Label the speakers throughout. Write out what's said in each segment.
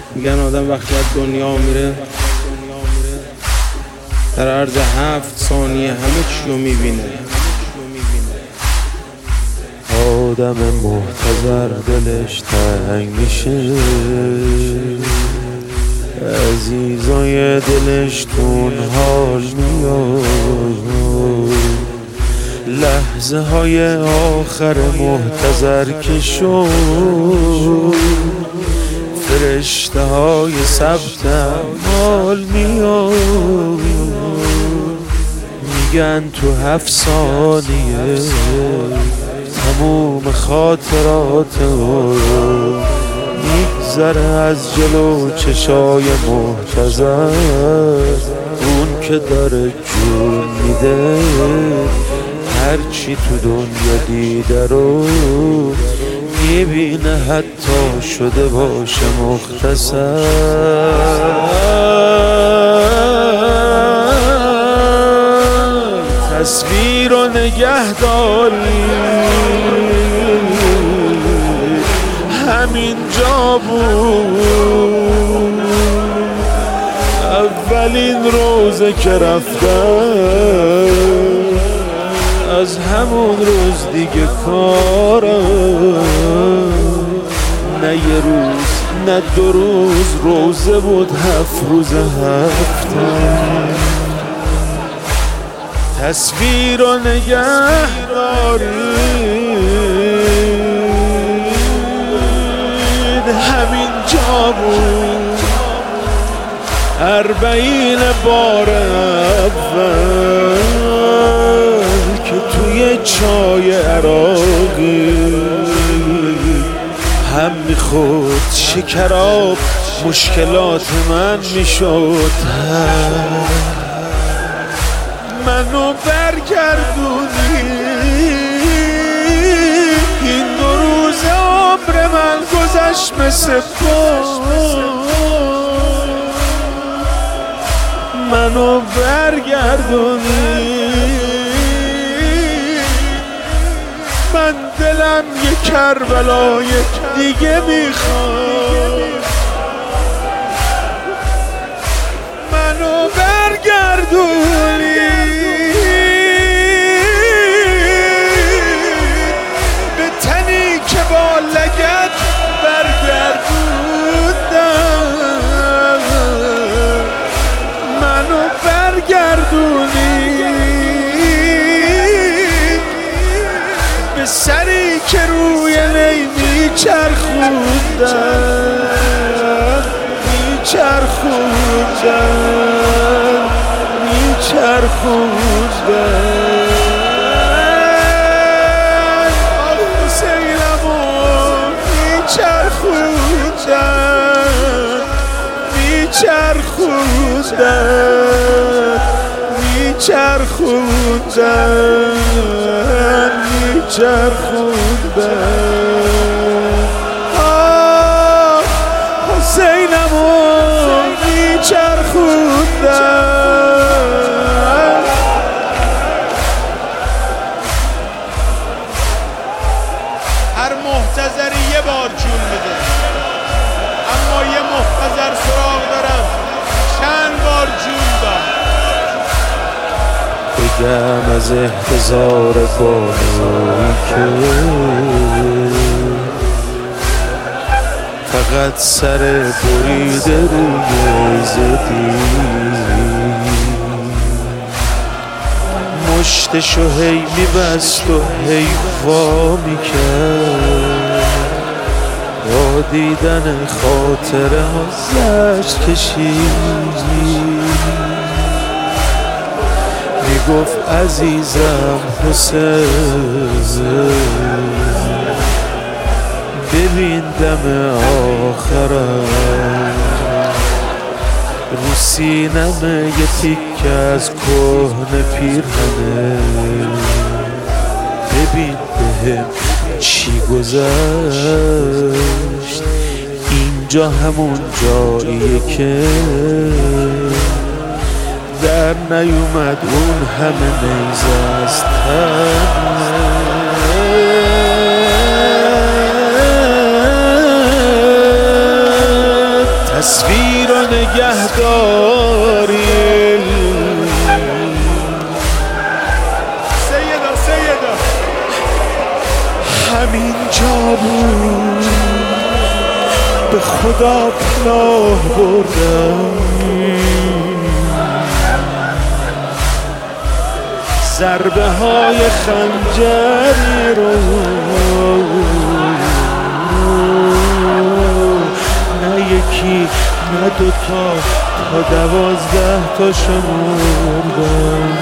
Speaker 1: میگن آدم وقتی از دنیا میره در عرض 7 ثانیه همه چیو میبینه.
Speaker 2: آدم محتضر دلش تنگ میشه، عزیزای دلش تون حال میاد. لحظه های آخر محتضر که شد، فرشته های ثبت اعمال میاد. میگن تو 7 ثانیه تموم خاطرات میگذره از جلو چشای محتضر. اون که داره جون میده هرچی تو دنیا دیده رو میبینه، حتی شده باشه مختصر. تصویر رو نگه داری همین جا بود، اولین روزه که رفتم از همون روز دیگه کارم نه یه روز نه 2 روز روزه بود، 7 روز هفته. تصویر رو نگه دارید همین جا بود، 40 بار اول که توی چای عراقی هم میخورد شکراب مشکلات من میشد. منو برگردونی این 2 روز عمر من گذشت مثل منو برگردونی، من دلم یه کربلای دیگه میخواد. منو برگردونی به تنی که با لگد برگردوندم. منو برگردونی به سری که روی نی میچرخوندم حسینمو میچرخوندم.
Speaker 3: هر محتضری یه بار جون میده، اما یه محتضر سراغ دارم چند بار جون داد.
Speaker 2: بگم از احتضار بالایی که فقط سر بریده روی زدی، مشتشو هی میبست و هی وا میکرد، با دیدن خاطره ها زشت کشید. میگفت عزیزم حسین ببین دم آخرم، رو سینمه یه تیکه از کهنه پیرهنه، ببین بهم چی گذشت. اینجا همون جاییه که در نیومد اون همه نیزه از تصویر و نگهداری.
Speaker 3: سیدا
Speaker 2: همین جا بود به خدا پناه بردم، ضربه های خنجری رو نه یکی نه دوتا تا 12 تا شمردم.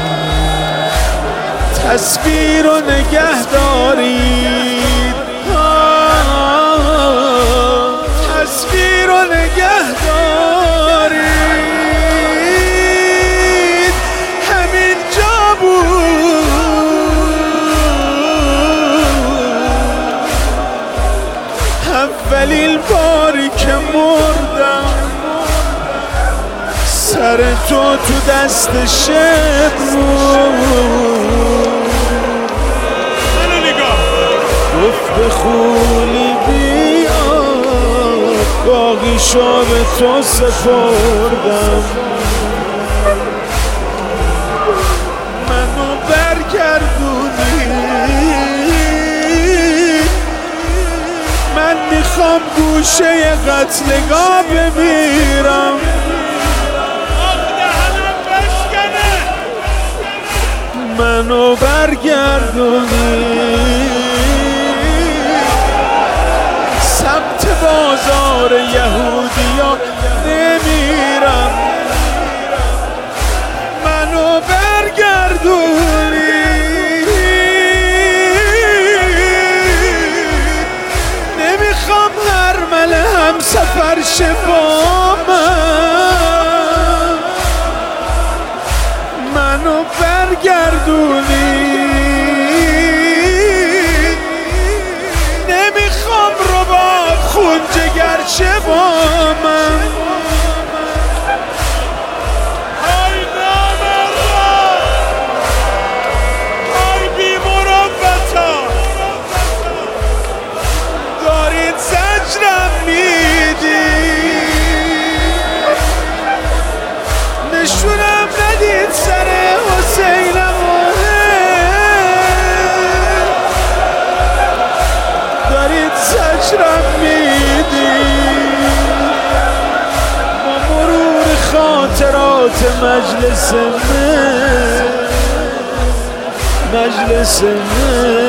Speaker 2: تصویر و نگه دارید، تصویر و نگه دارید. همین جا بود اولین باری که مردم، سر تو دست شب بود.
Speaker 3: منو نگاه
Speaker 2: گفت به خولی بیا، باقیشو به تو سپردم. منو برگردونی، من میخوام گوشه قتلگاه بمیرم. منو برگردونی سمت بازار یهودیا نمیرم. منو برگردونی نمیخوام هر مله هم سفر شه با منو برگردونی نمیخوام رباب خون جگر شه با من.
Speaker 3: های نامردا، های بی مروتا،
Speaker 2: دارید زجرم میدید، نشونم ندید سر حسینم دارید زجرم میدید. با مرور خاطرات مجلس من